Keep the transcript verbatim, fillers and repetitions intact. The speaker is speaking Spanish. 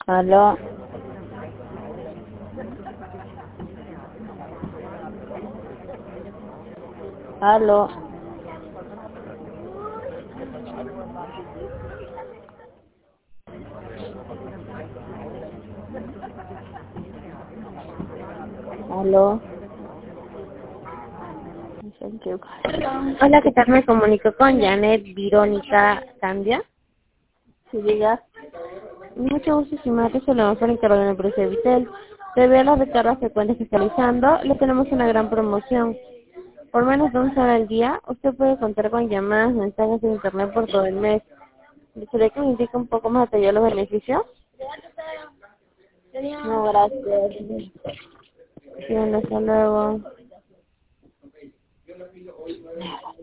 Aló. Aló. Aló. Hola, ¿qué tal? Me comunico con Janet Verónica Candia. Si digas, Mucho gusto, estimado. Solemos por encargo de la empresa de Vitel. Debido a las recargas frecuentes que está realizando, le tenemos una gran promoción. Por menos de un solo al día, usted puede contar con llamadas, mensajes de internet por todo el mes. ¿Gustaría que me indique un poco más detallado los beneficios? no, gracias. Bien, hasta luego.